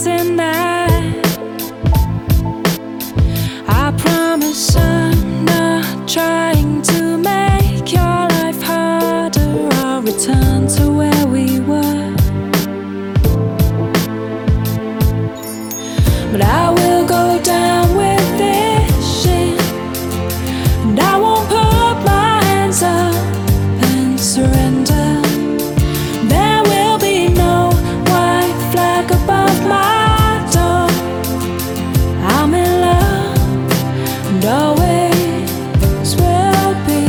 in that. I promise I'm not trying to make your life harder. I'll return to where we were, but I will go down with this shit, and I won't put my hands up and surrender. There will be no white flag above my door. I'm in love and always will be.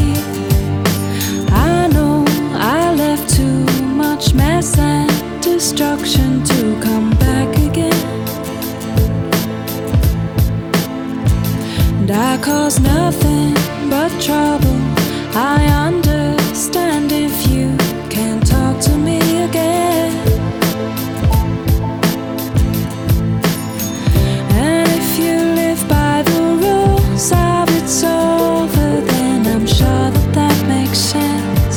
I know I left too much mess and destruction to come back again, and I caused nothing but trouble. I understand if you can't talk to me again, and if you live by the rules of it's over, then I'm sure that that makes sense.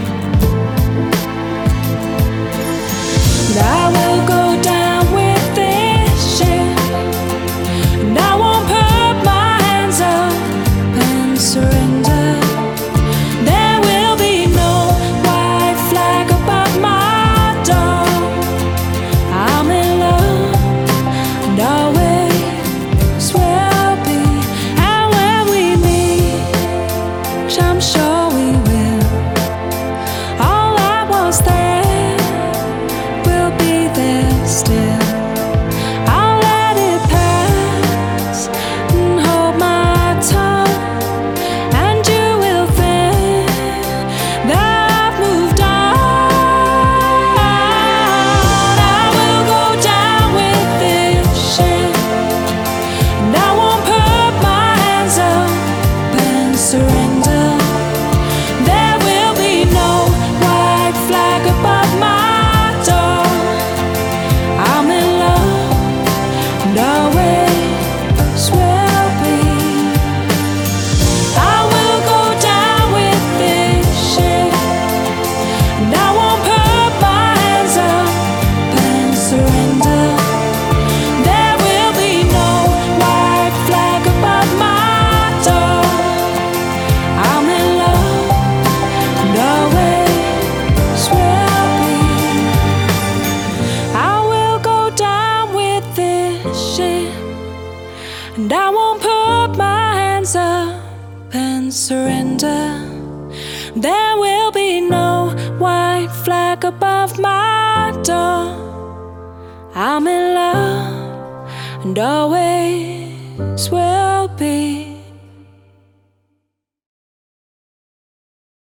But I will go down with this shit, and I won't put my hands up and surrender. There will be no white flag above my door. I'm in love and always will be. And when we meet, which I'm sure we will, all that was there will be there still. I'll let it pass and hold my tongue, and you will think that I've moved on. I will go down with this shit, and I won't put my hands up and surrender. There will be no white flag above my door. I'm in love and always will be. I will go down with this shit, and I won't put my hands up and surrender. There will be no white flag above my door. I'm in love and always will be. I will go down with this shit, and I won't put my hands up and surrender. There will be no white flag above my door. I'm in love and always will be.